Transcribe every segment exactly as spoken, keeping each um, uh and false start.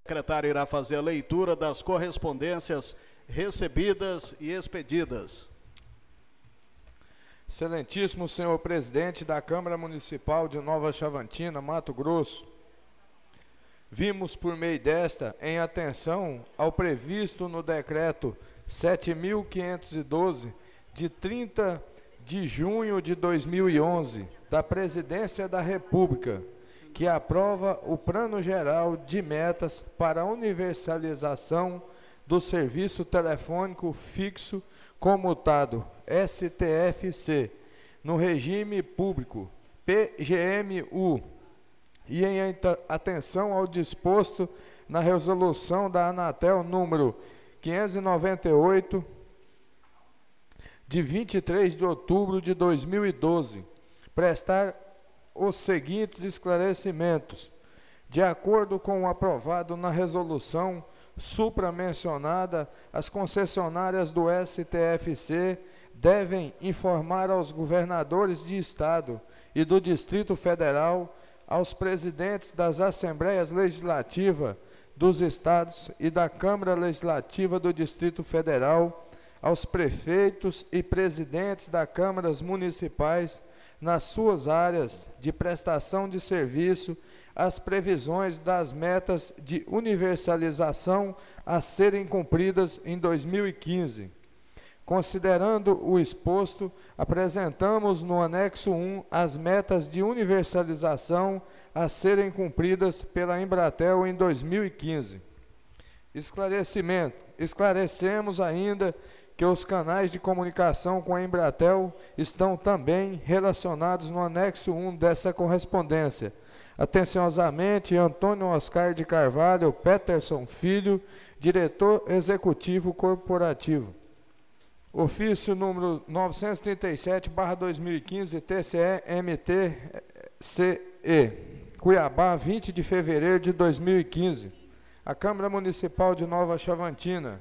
O secretário irá fazer a leitura das correspondências recebidas e expedidas. Excelentíssimo senhor presidente da Câmara Municipal de Nova Chavantina, Mato Grosso, vimos por meio desta, em atenção ao previsto no decreto sete mil quinhentos e doze, de trinta de junho de dois mil e onze, da Presidência da República, que aprova o Plano Geral de Metas para a universalização do serviço telefônico fixo comutado S T F C no regime público P G M U e em atenção ao disposto na resolução da Anatel número quinhentos e noventa e oito de vinte e três de outubro de dois mil e doze, prestar os seguintes esclarecimentos. De acordo com o aprovado na resolução supramencionada, as concessionárias do S T F C devem informar aos governadores de Estado e do Distrito Federal, aos presidentes das Assembleias Legislativas dos Estados e da Câmara Legislativa do Distrito Federal, aos prefeitos e presidentes das câmaras municipais, nas suas áreas de prestação de serviço, as previsões das metas de universalização a serem cumpridas em dois mil e quinze. Considerando o exposto, apresentamos no anexo um as metas de universalização a serem cumpridas pela Embratel em dois mil e quinze. Esclarecimento. Esclarecemos ainda que os canais de comunicação com a Embratel estão também relacionados no anexo um dessa correspondência. Atenciosamente, Antônio Oscar de Carvalho Peterson Filho, diretor executivo corporativo. Ofício número novecentos e trinta e sete barra dois mil e quinze, T C E M T C E, Cuiabá, vinte de fevereiro de dois mil e quinze. A Câmara Municipal de Nova Chavantina,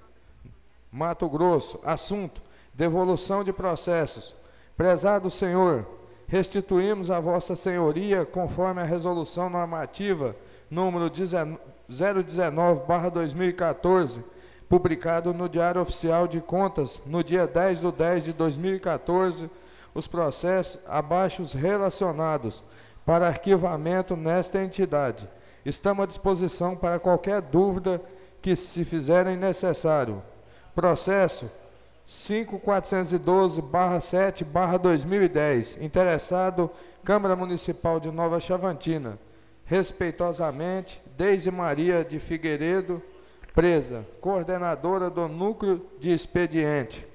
Mato Grosso. Assunto: devolução de processos. Prezado senhor, restituímos a vossa senhoria, conforme a resolução normativa número zero dezenove barra dois mil e quatorze, publicado no Diário Oficial de Contas no dia dez de dez de dois mil e quatorze, os processos abaixo relacionados para arquivamento nesta entidade. Estamos à disposição para qualquer dúvida que se fizerem necessário. Processo cinco mil quatrocentos e doze barra sete barra dois mil e dez. Interessado, Câmara Municipal de Nova Chavantina. Respeitosamente, Deise Maria de Figueiredo, presa, coordenadora do Núcleo de Expediente.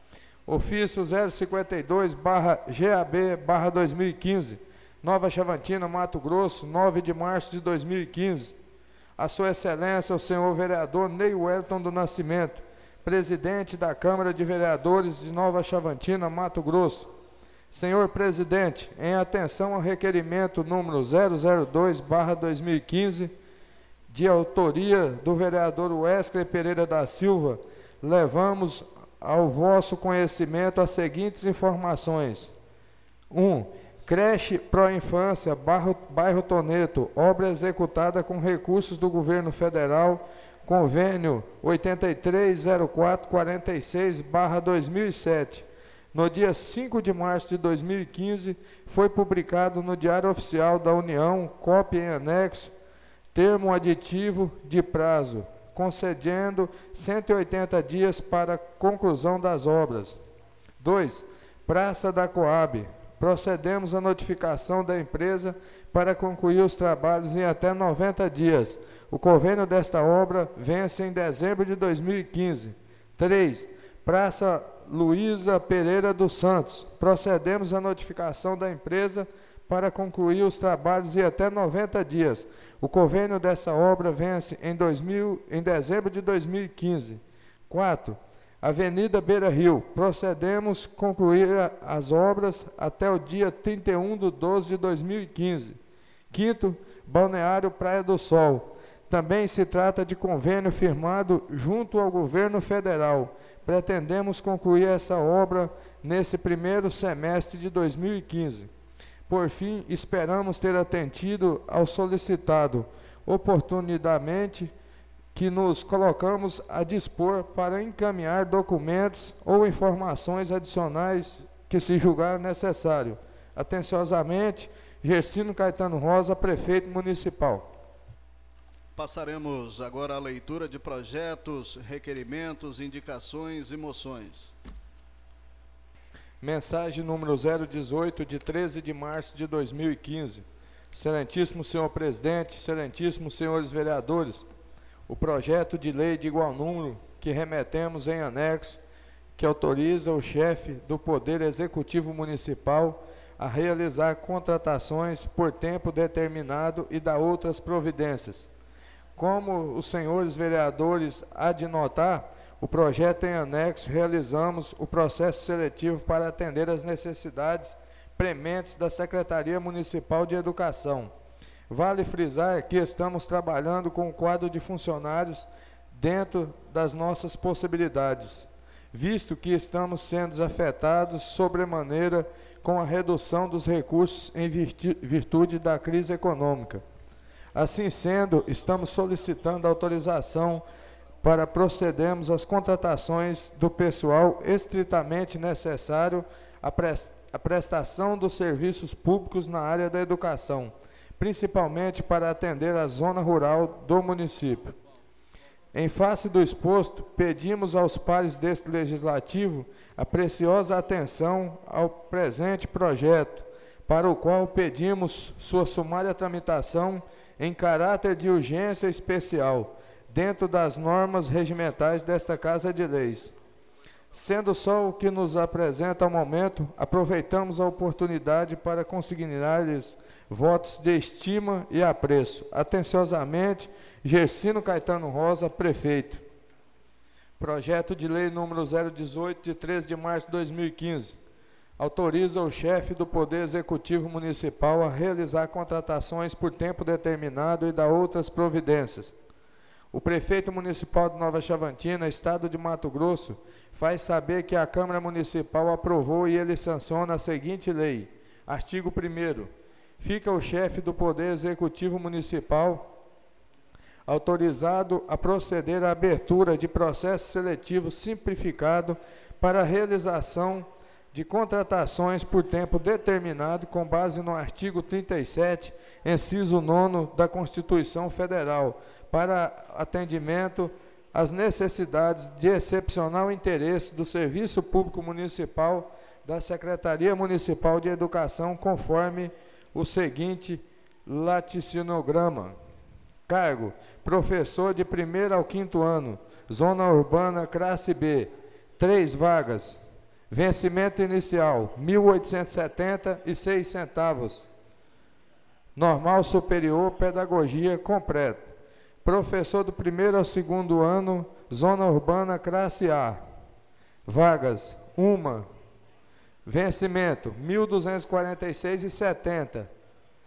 Ofício zero cinquenta e dois barra G A B barra dois mil e quinze. Nova Chavantina, Mato Grosso, nove de março de dois mil e quinze. A Sua Excelência, o senhor vereador Ney Wellington do Nascimento, presidente da Câmara de Vereadores de Nova Chavantina, Mato Grosso. Senhor presidente, em atenção ao requerimento número zero zero dois barra dois mil e quinze, de autoria do vereador Wesley Pereira da Silva, levamos ao vosso conhecimento as seguintes informações. um. Creche Pró-Infância, bairro Toneto, obra executada com recursos do governo federal, convênio oitenta e três zero quatro quarenta e seis barra dois mil e sete. No dia cinco de março de dois mil e quinze, foi publicado no Diário Oficial da União, cópia em anexo, termo aditivo de prazo, concedendo cento e oitenta dias para conclusão das obras. dois. Praça da Coab. Procedemos à notificação da empresa para concluir os trabalhos em até noventa dias. O convênio desta obra vence em dezembro de dois mil e quinze. três. Praça Luísa Pereira dos Santos. Procedemos à notificação da empresa para concluir os trabalhos em até noventa dias. O convênio dessa obra vence em, dois mil, em dezembro de dois mil e quinze. quatro. Avenida Beira Rio. Procedemos concluir as obras até o dia trinta e um de doze de dois mil e quinze. quinto. Balneário Praia do Sol. Também se trata de convênio firmado junto ao governo federal. Pretendemos concluir essa obra nesse primeiro semestre de dois mil e quinze. Por fim, esperamos ter atendido ao solicitado oportunidamente que nos colocamos a dispor para encaminhar documentos ou informações adicionais que se julgar necessário. Atenciosamente, Gersino Caetano Rosa, prefeito municipal. Passaremos agora à leitura de projetos, requerimentos, indicações e moções. Mensagem número zero dezoito, de treze de março de dois mil e quinze. Excelentíssimo senhor presidente, excelentíssimos senhores vereadores, o projeto de lei de igual número que remetemos em anexo, que autoriza o chefe do Poder Executivo Municipal a realizar contratações por tempo determinado e dar outras providências. Como os senhores vereadores há de notar, o projeto em anexo realizamos o processo seletivo para atender às necessidades prementes da Secretaria Municipal de Educação. Vale frisar que estamos trabalhando com um quadro de funcionários dentro das nossas possibilidades, visto que estamos sendo afetados sobremaneira com a redução dos recursos em virtude da crise econômica. Assim sendo, estamos solicitando autorização para procedermos às contratações do pessoal estritamente necessário à prestação dos serviços públicos na área da educação, principalmente para atender a zona rural do município. Em face do exposto, pedimos aos pares deste legislativo a preciosa atenção ao presente projeto, para o qual pedimos sua sumária tramitação em caráter de urgência especial, dentro das normas regimentais desta Casa de Leis. Sendo só o que nos apresenta ao momento, aproveitamos a oportunidade para consignar-lhes votos de estima e apreço. Atenciosamente, Gersino Caetano Rosa, prefeito. Projeto de lei número zero dezoito, de treze de março de dois mil e quinze. Autoriza o chefe do Poder Executivo Municipal a realizar contratações por tempo determinado e dar outras providências. O prefeito municipal de Nova Chavantina, estado de Mato Grosso, faz saber que a Câmara Municipal aprovou e ele sanciona a seguinte lei. Artigo primeiro. Fica o chefe do Poder Executivo Municipal autorizado a proceder à abertura de processo seletivo simplificado para a realização de contratações por tempo determinado com base no artigo trinta e sete, inciso nono da Constituição Federal, para atendimento às necessidades de excepcional interesse do Serviço Público Municipal da Secretaria Municipal de Educação, conforme o seguinte laticinograma. Cargo: professor de primeiro ao quinto ano, Zona Urbana, classe B, três vagas. Vencimento inicial, mil oitocentos e setenta e seis centavos. Normal superior, pedagogia completa. Professor do primeiro ao segundo ano, Zona Urbana, classe A. Vagas, uma. Vencimento, mil duzentos e quarenta e seis reais e setenta centavos.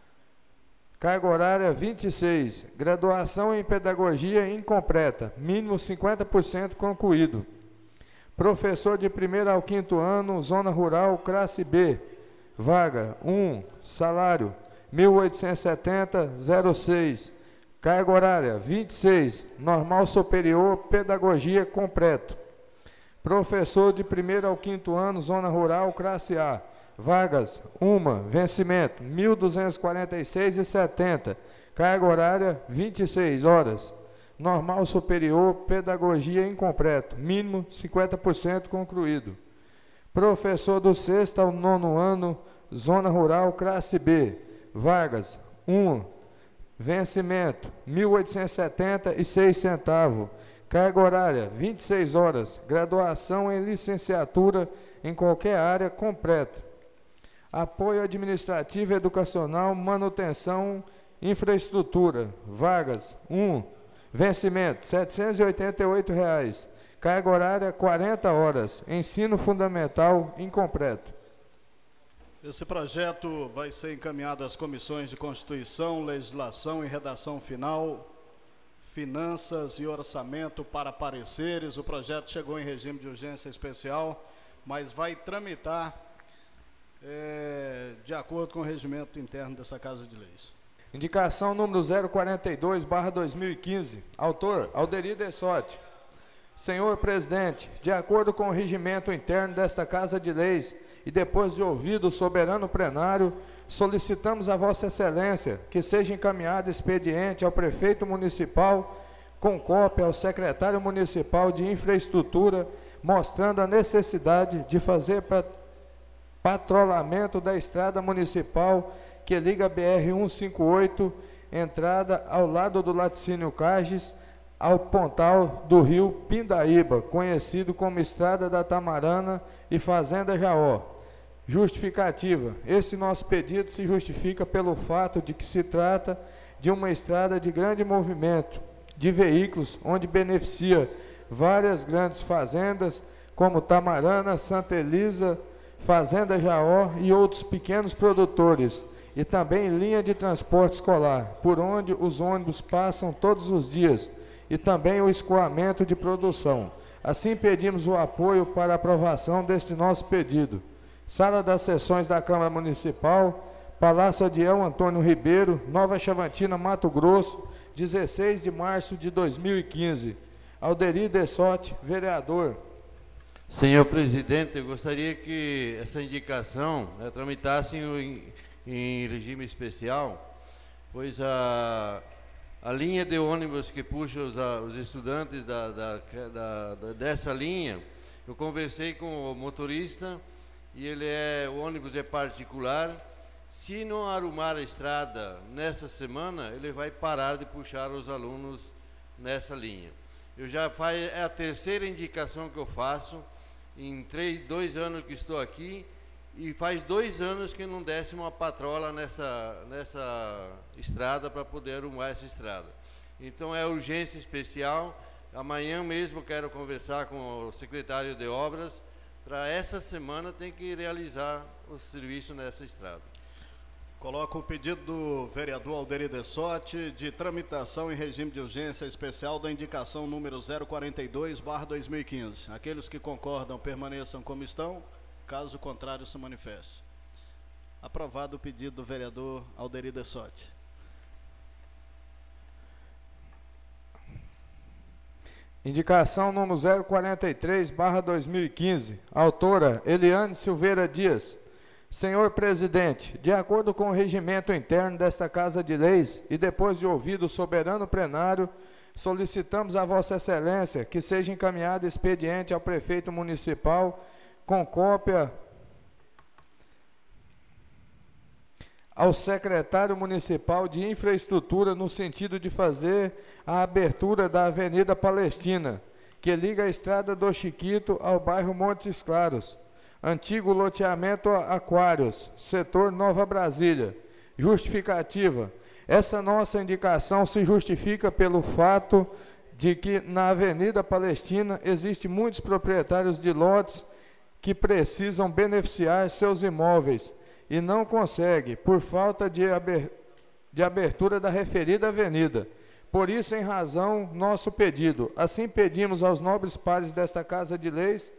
Carga horária, vinte e seis. Graduação em pedagogia incompleta, mínimo cinquenta por cento concluído. Professor de primeiro ao quinto ano, Zona Rural, classe B. Vaga, um. Salário, mil oitocentos e setenta reais e zero seis. Carga horária, vinte e seis. Normal superior, pedagogia completo. Professor de primeiro ao quinto ano, Zona Rural, classe A. Vagas, uma. Vencimento, mil duzentos e quarenta e seis reais e setenta centavos. Carga horária, vinte e seis horas. Normal superior, pedagogia incompleto, mínimo cinquenta por cento concluído. Professor do sexto ao nono ano, Zona Rural, classe B. Vagas, um. Vencimento, mil oitocentos e setenta e seis centavos. Carga horária, vinte e seis horas. Graduação em licenciatura em qualquer área completa. Apoio administrativo, educacional, manutenção, infraestrutura. Vagas, um. Vencimento, setecentos e oitenta e oito reais. Carga horária, quarenta horas. Ensino fundamental incompleto. Esse projeto vai ser encaminhado às comissões de Constituição, Legislação e Redação Final, Finanças e Orçamento para pareceres. O projeto chegou em regime de urgência especial, mas vai tramitar é, de acordo com o regimento interno dessa Casa de Leis. Indicação número zero quarenta e dois barra dois mil e quinze. Autor, Alderi Dessotti. Senhor presidente, de acordo com o regimento interno desta Casa de Leis e depois de ouvido o soberano plenário, solicitamos a Vossa Excelência que seja encaminhado expediente ao prefeito municipal com cópia ao secretário municipal de infraestrutura, mostrando a necessidade de fazer patrulhamento da estrada municipal que liga a B R cento e cinquenta e oito, entrada ao lado do laticínio Cages, ao pontal do rio Pindaíba, conhecido como Estrada da Tamarana e Fazenda Jaó. Justificativa. Esse nosso pedido se justifica pelo fato de que se trata de uma estrada de grande movimento de veículos, onde beneficia várias grandes fazendas, como Tamarana, Santa Elisa, Fazenda Jaó e outros pequenos produtores, e também linha de transporte escolar, por onde os ônibus passam todos os dias, e também o escoamento de produção. Assim, pedimos o apoio para a aprovação deste nosso pedido. Sala das Sessões da Câmara Municipal, Palácio Adiel Antônio Ribeiro, Nova Chavantina, Mato Grosso, dezesseis de março de dois mil e quinze. Alderi Dessotti, vereador. Senhor presidente, eu gostaria que essa indicação né, tramitasse em, em regime especial, pois a, a linha de ônibus que puxa os, a, os estudantes da, da, da, da, dessa linha, eu conversei com o motorista e ele é, o ônibus é particular. Se não arrumar a estrada nessa semana, ele vai parar de puxar os alunos nessa linha. Eu já faz, é a terceira indicação que eu faço, em três, dois anos que estou aqui, e faz dois anos que não desce uma patrola nessa, nessa estrada para poder arrumar essa estrada. Então é urgência especial. Amanhã mesmo quero conversar com o secretário de obras, para essa semana tem que realizar o serviço nessa estrada. Coloco o pedido do vereador Alderi Dessotti de tramitação em regime de urgência especial da indicação número zero quarenta e dois barra dois mil e quinze. Aqueles que concordam permaneçam como estão, caso contrário se manifeste. Aprovado o pedido do vereador Alderi Dessotti. Indicação número zero quarenta e três barra dois mil e quinze. Autora, Eliane Silveira Dias. Senhor presidente, de acordo com o regimento interno desta Casa de Leis e depois de ouvido o soberano plenário, solicitamos a Vossa Excelência que seja encaminhado expediente ao prefeito municipal com cópia ao secretário municipal de infraestrutura no sentido de fazer a abertura da Avenida Palestina, que liga a Estrada do Chiquito ao bairro Montes Claros, antigo loteamento Aquários, setor Nova Brasília. Justificativa. Essa nossa indicação se justifica pelo fato de que na Avenida Palestina existem muitos proprietários de lotes que precisam beneficiar seus imóveis e não conseguem, por falta de abertura da referida avenida. Por isso, em razão, nosso pedido. Assim, pedimos aos nobres pares desta Casa de Leis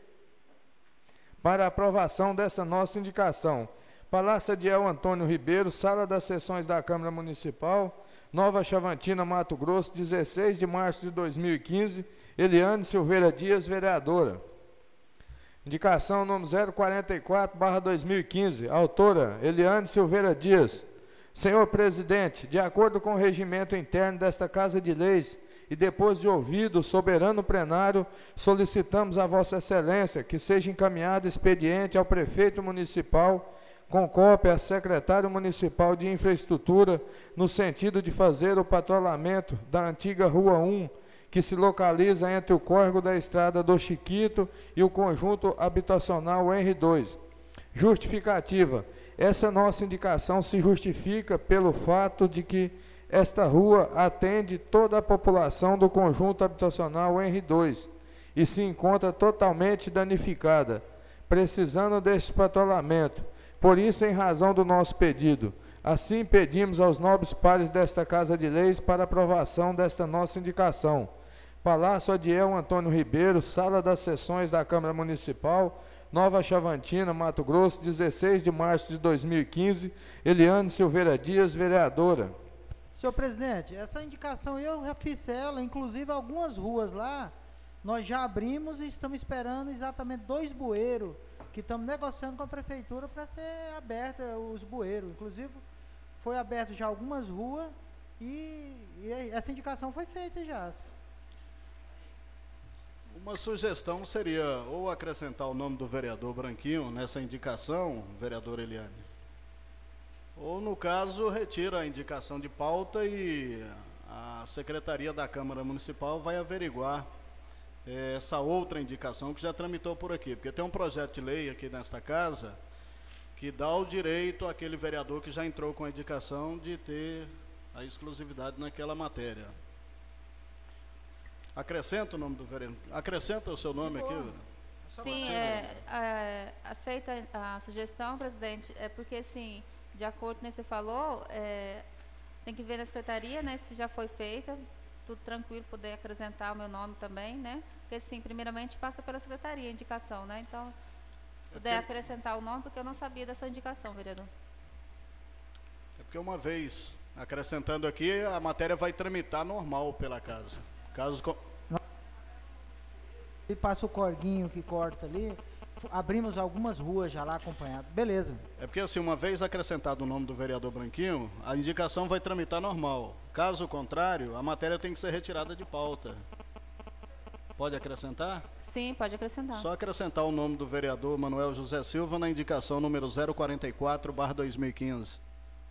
para a aprovação dessa nossa indicação. Palácio Adiel Antônio Ribeiro, Sala das Sessões da Câmara Municipal, Nova Chavantina, Mato Grosso, dezesseis de março de dois mil e quinze, Eliane Silveira Dias, vereadora. Indicação número zero quarenta e quatro barra dois mil e quinze, autora Eliane Silveira Dias. Senhor presidente, de acordo com o regimento interno desta Casa de Leis, e depois de ouvido o soberano plenário, solicitamos a Vossa Excelência que seja encaminhado expediente ao prefeito municipal com cópia ao secretário municipal de infraestrutura no sentido de fazer o patrulhamento da antiga Rua um, que se localiza entre o córrego da Estrada do Chiquito e o conjunto habitacional R dois. Justificativa. Essa nossa indicação se justifica pelo fato de que esta rua atende toda a população do conjunto habitacional R dois e se encontra totalmente danificada, precisando deste patrulhamento. Por isso, em razão do nosso pedido, assim pedimos aos nobres pares desta Casa de Leis para aprovação desta nossa indicação. Palácio Adiel Antônio Ribeiro, Sala das Sessões da Câmara Municipal, Nova Chavantina, Mato Grosso, dezesseis de março de dois mil e quinze, Eliane Silveira Dias, vereadora. Senhor presidente, essa indicação eu já fiz ela, inclusive algumas ruas lá, nós já abrimos e estamos esperando exatamente dois bueiros, que estamos negociando com a prefeitura para ser aberta os bueiros. Inclusive, foi aberto já algumas ruas e, e essa indicação foi feita já. Uma sugestão seria ou acrescentar o nome do vereador Branquinho nessa indicação, vereador Eliane, ou, no caso, retira a indicação de pauta e a Secretaria da Câmara Municipal vai averiguar eh, essa outra indicação que já tramitou por aqui. Porque tem um projeto de lei aqui nesta casa que dá o direito àquele vereador que já entrou com a indicação de ter a exclusividade naquela matéria. Acrescenta o nome do vereador. Acrescenta o seu nome aqui. Sim, é, é, aceita a sugestão, presidente, é porque, assim, de acordo com o que você falou, é, tem que ver na secretaria, né, se já foi feita, tudo tranquilo, poder acrescentar o meu nome também, né, porque, assim, primeiramente passa pela secretaria a indicação, né, então, puder é porque... acrescentar o nome, porque eu não sabia da sua indicação, vereador. É porque uma vez acrescentando aqui, a matéria vai tramitar normal pela casa. Caso... E passa o corguinho que corta ali, abrimos algumas ruas já lá acompanhado. Beleza. É porque assim, uma vez acrescentado o nome do vereador Branquinho, a indicação vai tramitar normal. Caso contrário, a matéria tem que ser retirada de pauta. Pode acrescentar? Sim, pode acrescentar. Só acrescentar o nome do vereador Manuel José Silva na indicação número zero quarenta e quatro barra dois mil e quinze.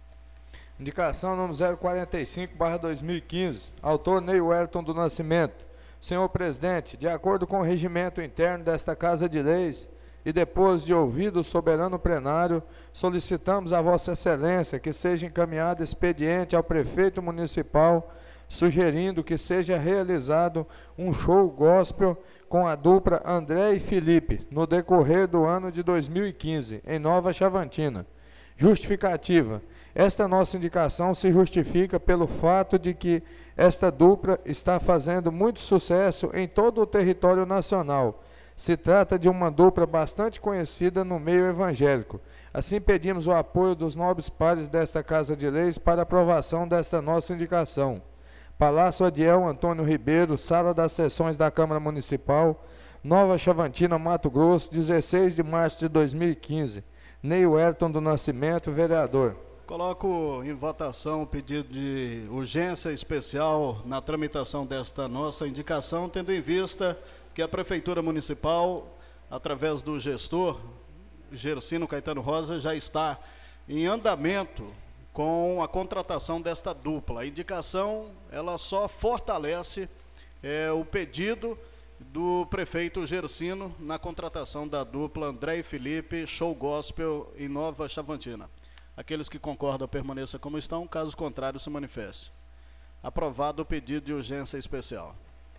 Indicação número zero quarenta e cinco barra dois mil e quinze. Autor Ney Wellington do Nascimento. Senhor presidente, de acordo com o regimento interno desta Casa de Leis e depois de ouvido o soberano plenário, solicitamos a Vossa Excelência que seja encaminhado expediente ao prefeito municipal, sugerindo que seja realizado um show gospel com a dupla André e Felipe no decorrer do ano de dois mil e quinze, em Nova Chavantina. Justificativa. Esta nossa indicação se justifica pelo fato de que esta dupla está fazendo muito sucesso em todo o território nacional. Se trata de uma dupla bastante conhecida no meio evangélico. Assim, pedimos o apoio dos nobres pares desta Casa de Leis para aprovação desta nossa indicação. Palácio Adiel Antônio Ribeiro, Sala das Sessões da Câmara Municipal, Nova Chavantina, Mato Grosso, dezesseis de março de dois mil e quinze. Ney Wellington do Nascimento, vereador. Coloco em votação o pedido de urgência especial na tramitação desta nossa indicação, tendo em vista que a Prefeitura Municipal, através do gestor, Gersino Caetano Rosa, já está em andamento com a contratação desta dupla. A indicação, ela só fortalece é, o pedido do prefeito Gersino na contratação da dupla André e Felipe, show gospel em Nova Chavantina. Aqueles que concordam permaneçam como estão, caso contrário se manifeste. Aprovado o pedido de urgência especial.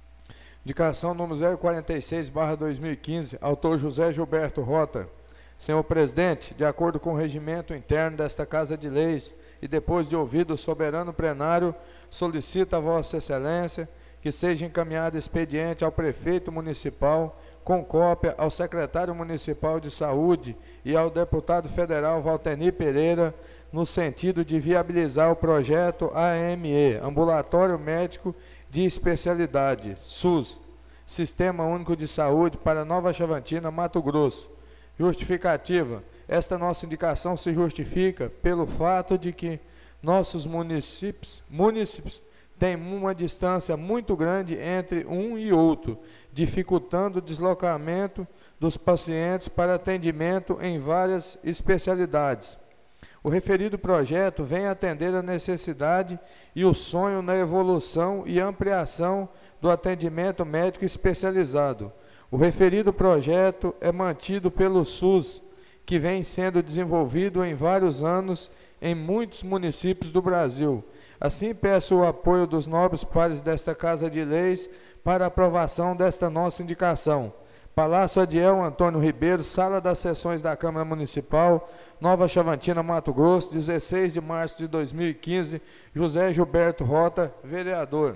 Indicação número zero quarenta e seis barra dois mil e quinze, autor José Gilberto Rota. Senhor presidente, de acordo com o regimento interno desta Casa de Leis e depois de ouvido o soberano plenário, solicita a Vossa Excelência que seja encaminhado expediente ao prefeito municipal com cópia ao secretário municipal de saúde e ao deputado federal Valtenir Pereira, no sentido de viabilizar o projeto A M E, Ambulatório Médico de Especialidade, SUS, Sistema Único de Saúde para Nova Chavantina, Mato Grosso. Justificativa. Esta nossa indicação se justifica pelo fato de que nossos municípios, municípios têm uma distância muito grande entre um e outro, dificultando o deslocamento dos pacientes para atendimento em várias especialidades. O referido projeto vem atender a necessidade e o sonho na evolução e ampliação do atendimento médico especializado. O referido projeto é mantido pelo SUS, que vem sendo desenvolvido em vários anos em muitos municípios do Brasil. Assim, peço o apoio dos nobres pares desta Casa de Leis para a aprovação desta nossa indicação. Palácio Adiel Antônio Ribeiro, Sala das Sessões da Câmara Municipal, Nova Chavantina, Mato Grosso, dezesseis de março de dois mil e quinze, José Gilberto Rota, vereador.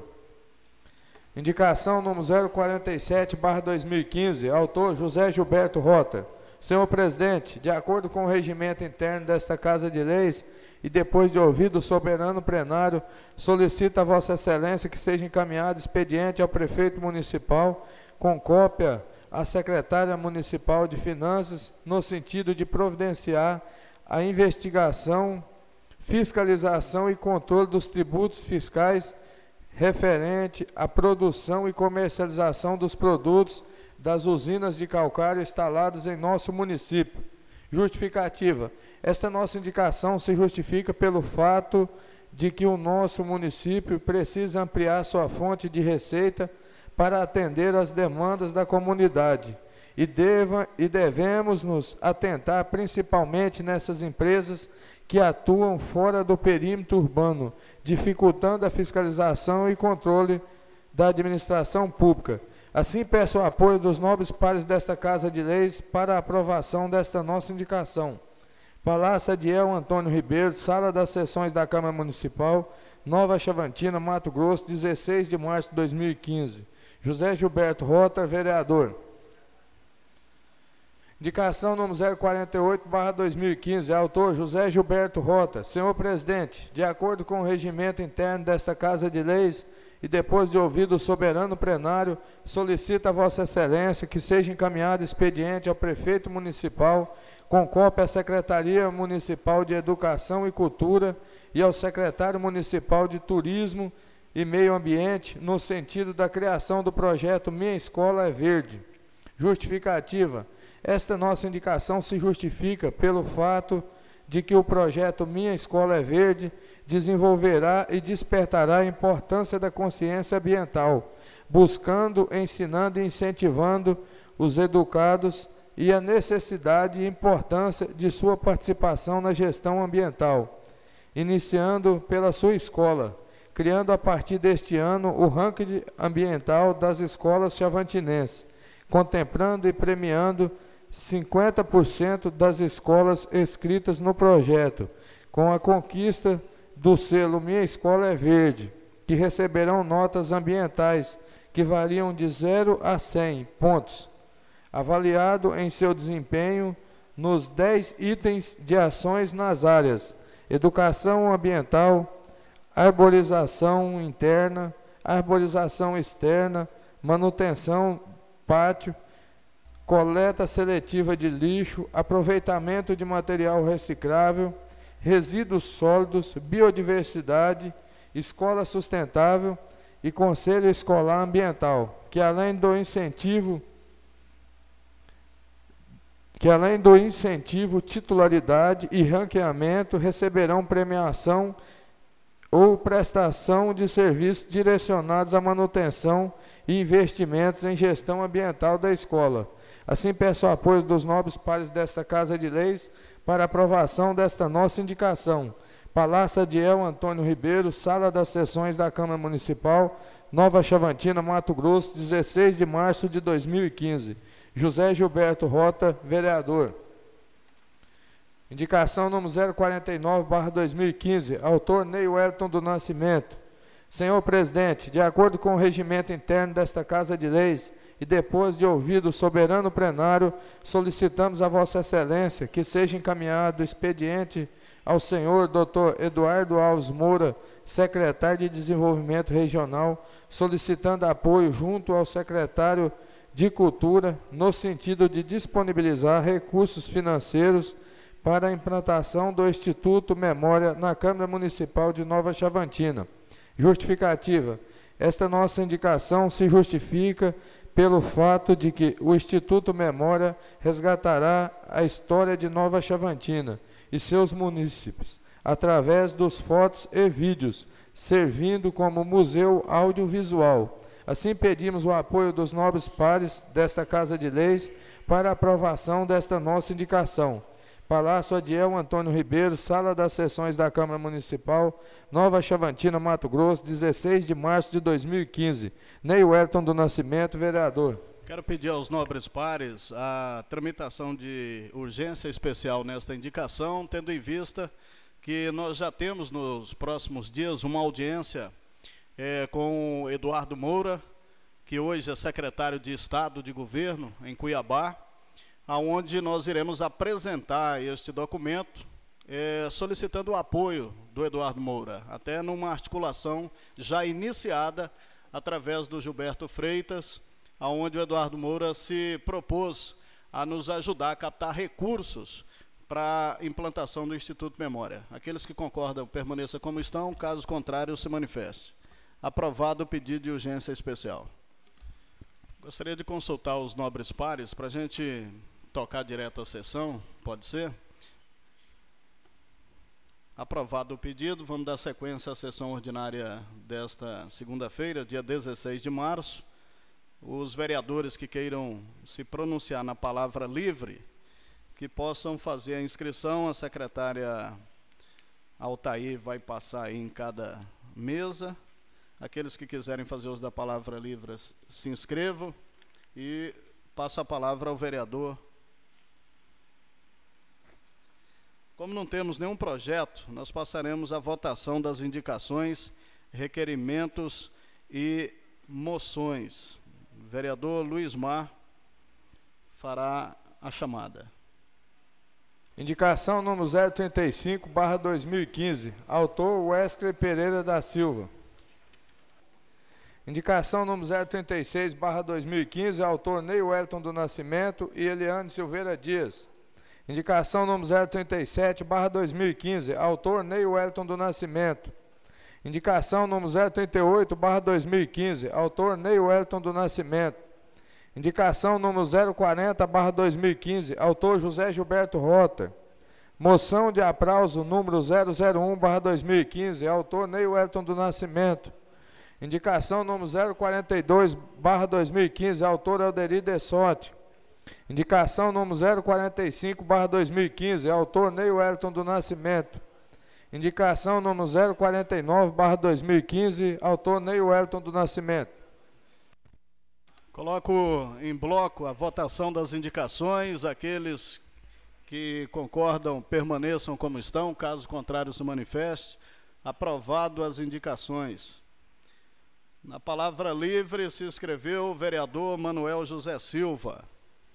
Indicação número zero quarenta e sete barra dois mil e quinze, autor José Gilberto Rota. Senhor presidente, de acordo com o regimento interno desta Casa de Leis e depois de ouvido o soberano plenário, solicita a Vossa Excelência que seja encaminhado expediente ao prefeito municipal, com cópia à secretária municipal de Finanças, no sentido de providenciar a investigação, fiscalização e controle dos tributos fiscais referente à produção e comercialização dos produtos das usinas de calcário instaladas em nosso município. Justificativa. Esta nossa indicação se justifica pelo fato de que o nosso município precisa ampliar sua fonte de receita para atender às demandas da comunidade e, deva, e devemos nos atentar principalmente nessas empresas que atuam fora do perímetro urbano, dificultando a fiscalização e controle da administração pública. Assim, peço o apoio dos nobres pares desta Casa de Leis para a aprovação desta nossa indicação. Palácio Adiel Antônio Ribeiro, Sala das Sessões da Câmara Municipal, Nova Chavantina, Mato Grosso, dezesseis de março de dois mil e quinze. José Gilberto Rota, vereador. Indicação número zero quarenta e oito barra dois mil e quinze, autor José Gilberto Rota. Senhor presidente, de acordo com o regimento interno desta Casa de Leis e depois de ouvido o soberano plenário, solicita a Vossa Excelência que seja encaminhado expediente ao prefeito municipal, com cópia à Secretaria Municipal de Educação e Cultura e ao secretário municipal de Turismo e Meio Ambiente, no sentido da criação do projeto Minha Escola é Verde. Justificativa. Esta nossa indicação se justifica pelo fato de que o projeto Minha Escola é Verde desenvolverá e despertará a importância da consciência ambiental, buscando, ensinando e incentivando os educados e a necessidade e importância de sua participação na gestão ambiental, iniciando pela sua escola, criando a partir deste ano o ranking ambiental das escolas chavantinenses, contemplando e premiando cinquenta por cento das escolas inscritas no projeto, com a conquista do selo Minha Escola é Verde, que receberão notas ambientais que variam de zero a cem pontos, avaliado em seu desempenho nos dez itens de ações nas áreas: educação ambiental, arborização interna, arborização externa, manutenção pátio, coleta seletiva de lixo, aproveitamento de material reciclável, resíduos sólidos, biodiversidade, escola sustentável e conselho escolar ambiental, que além do incentivo que além do incentivo, titularidade e ranqueamento, receberão premiação ou prestação de serviços direcionados à manutenção e investimentos em gestão ambiental da escola. Assim, peço o apoio dos nobres pares desta Casa de Leis para aprovação desta nossa indicação. Palácio Adiel Antônio Ribeiro, Sala das Sessões da Câmara Municipal, Nova Chavantina, Mato Grosso, dezesseis de março de dois mil e quinze. José Gilberto Rota, vereador. Indicação número zero quarenta e nove barra dois mil e quinze, autor Ney Wellington do Nascimento. Senhor presidente, de acordo com o regimento interno desta Casa de Leis e depois de ouvido o soberano plenário, solicitamos a Vossa Excelência que seja encaminhado expediente ao senhor doutor Eduardo Alves Moura, secretário de Desenvolvimento Regional, solicitando apoio junto ao secretário de Cultura, no sentido de disponibilizar recursos financeiros para a implantação do Instituto Memória na Câmara Municipal de Nova Chavantina. Justificativa. Esta nossa indicação se justifica pelo fato de que o Instituto Memória resgatará a história de Nova Chavantina e seus munícipes, através dos fotos e vídeos, servindo como museu audiovisual. Assim, pedimos o apoio dos nobres pares desta Casa de Leis para a aprovação desta nossa indicação. Palácio Adiel Antônio Ribeiro, Sala das Sessões da Câmara Municipal, Nova Chavantina, Mato Grosso, dezesseis de março de dois mil e quinze. Ney Wellington do Nascimento, vereador. Quero pedir aos nobres pares a tramitação de urgência especial nesta indicação, tendo em vista que nós já temos nos próximos dias uma audiência é, com o Eduardo Moura, que hoje é secretário de Estado de Governo em Cuiabá, aonde nós iremos apresentar este documento é, solicitando o apoio do Eduardo Moura, até numa articulação já iniciada através do Gilberto Freitas, onde o Eduardo Moura se propôs a nos ajudar a captar recursos para a implantação do Instituto Memória. Aqueles que concordam, permaneçam como estão, caso contrário, se manifeste. Aprovado o pedido de urgência especial. Gostaria de consultar os nobres pares para a gente tocar direto à sessão, pode ser? Aprovado o pedido, vamos dar sequência à sessão ordinária desta segunda-feira, dia dezesseis de março. Os vereadores que queiram se pronunciar na palavra livre, que possam fazer a inscrição, a secretária Altair vai passar aí em cada mesa. Aqueles que quiserem fazer uso da palavra livre, se inscrevam e passo a palavra ao vereador. Como não temos nenhum projeto, nós passaremos à votação das indicações, requerimentos e moções. O vereador Luiz Mar fará a chamada. Indicação número zero trinta e cinco barra dois mil e quinze, autor Wesley Pereira da Silva. Indicação número zero trinta e seis barra dois mil e quinze, autor Ney Wellington do Nascimento e Eliane Silveira Dias. Indicação número zero trinta e sete barra dois mil e quinze, autor Ney Wellington do Nascimento. Indicação número zero trinta e oito barra dois mil e quinze, autor Ney Wellington do Nascimento. Indicação número zero quarenta barra dois mil e quinze, autor José Gilberto Rota. Moção de aplauso número zero zero um barra dois mil e quinze, autor Ney Wellington do Nascimento. Indicação número zero quarenta e dois barra dois mil e quinze, autor Alderi Dessotti. Indicação número zero quarenta e cinco barra dois mil e quinze, autor Ney Wellington do Nascimento. Indicação número zero quarenta e nove barra dois mil e quinze, autor Ney Wellington do Nascimento. Coloco em bloco a votação das indicações. Aqueles que concordam permaneçam como estão, caso contrário se manifeste. Aprovado as indicações. Na palavra livre se inscreveu o vereador Manuel José Silva.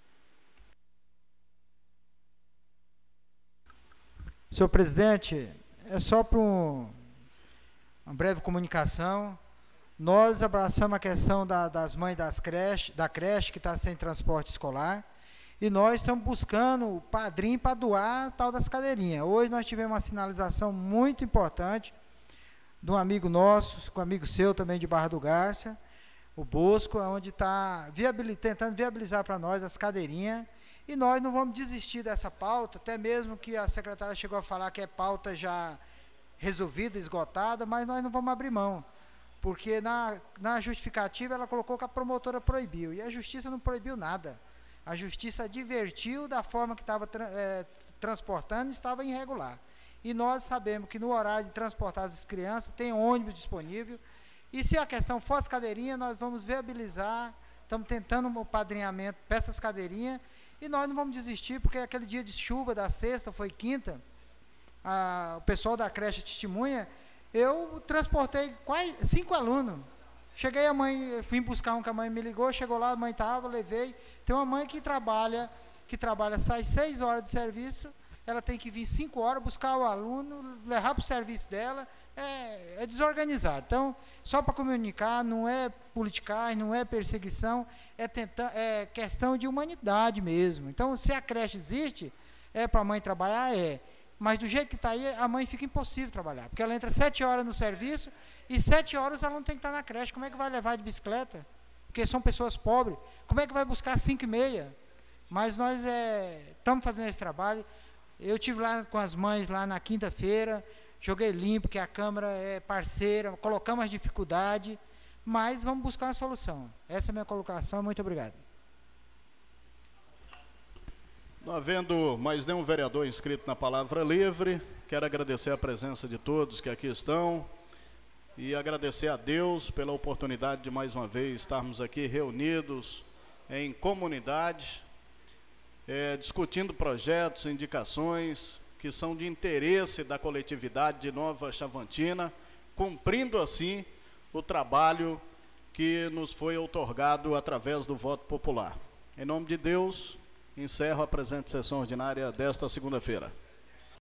Senhor presidente, é só para um, uma breve comunicação. Nós abraçamos a questão da, das mães das creche, da creche que está sem transporte escolar, e nós estamos buscando o padrinho para doar a tal das cadeirinhas. Hoje nós tivemos uma sinalização muito importante de um amigo nosso, com um amigo seu também de Barra do Garça, o Bosco, onde está viabili- tentando viabilizar para nós as cadeirinhas, e nós não vamos desistir dessa pauta, até mesmo que a secretária chegou a falar que é pauta já resolvida, esgotada, mas nós não vamos abrir mão, porque na, na justificativa ela colocou que a promotora proibiu, e a justiça não proibiu nada. A justiça advertiu da forma que estava tra- é, transportando e estava irregular. E nós sabemos que no horário de transportar as crianças tem ônibus disponível, e se a questão for as cadeirinhas, nós vamos viabilizar, estamos tentando um padrinhamento para essas cadeirinhas, e nós não vamos desistir, porque aquele dia de chuva da sexta, foi quinta, a, o pessoal da creche testemunha, eu transportei quase cinco alunos. Cheguei, a mãe, fui buscar um que a mãe me ligou, chegou lá, a mãe estava, levei. Tem uma mãe que trabalha, que trabalha, sai seis horas de serviço, ela tem que vir cinco horas, buscar o aluno, levar para o serviço dela, é, é desorganizado. Então, só para comunicar, não é politicagem, não é perseguição, é, tentar, é questão de humanidade mesmo. Então, se a creche existe, é para a mãe trabalhar, é. Mas do jeito que está aí, a mãe fica impossível trabalhar, porque ela entra sete horas no serviço e sete horas ela não tem que estar na creche. Como é que vai levar de bicicleta? Porque são pessoas pobres. Como é que vai buscar cinco e meia? Mas nós estamos é, fazendo esse trabalho. Eu tive lá com as mães lá na quinta-feira, joguei limpo, que a Câmara é parceira, colocamos as dificuldades, mas vamos buscar uma solução. Essa é a minha colocação. Muito obrigado. Não havendo mais nenhum vereador inscrito na palavra livre, quero agradecer a presença de todos que aqui estão e agradecer a Deus pela oportunidade de mais uma vez estarmos aqui reunidos em comunidade, é, discutindo projetos, indicações que são de interesse da coletividade de Nova Chavantina, cumprindo assim o trabalho que nos foi outorgado através do voto popular. Em nome de Deus, encerro a presente sessão ordinária desta segunda-feira.